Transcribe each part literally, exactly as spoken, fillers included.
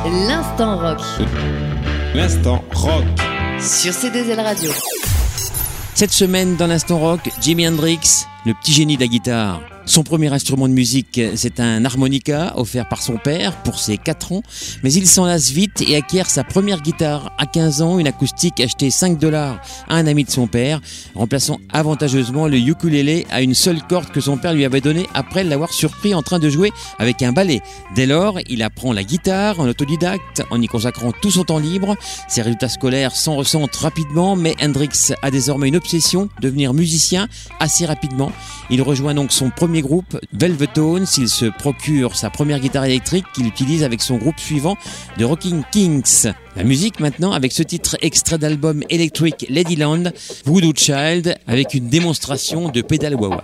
L'instant rock. L'instant rock. Sur C deux L Radio. Cette semaine, dans l'instant rock, Jimi Hendrix, le petit génie de la guitare. Son premier instrument de musique, c'est un harmonica offert par son père pour ses quatre ans, mais il s'en lasse vite et acquiert sa première guitare à quinze ans, une acoustique achetée cinq dollars à un ami de son père, remplaçant avantageusement le ukulélé à une seule corde que son père lui avait donnée après l'avoir surpris en train de jouer avec un ballet. Dès lors, il apprend la guitare en autodidacte, en y consacrant tout son temps libre. Ses résultats scolaires s'en ressentent rapidement, mais Hendrix a désormais une obsession, devenir musicien assez rapidement. Il rejoint donc son premier groupe, Velvetones. Il se procure sa première guitare électrique qu'il utilise avec son groupe suivant, The Rocking Kings. La musique maintenant avec ce titre extrait d'album Electric Ladyland, Voodoo Child, avec une démonstration de pédale wah-wah.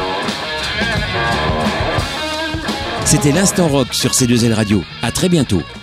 C'était l'instant rock sur C deux L Radio. À très bientôt.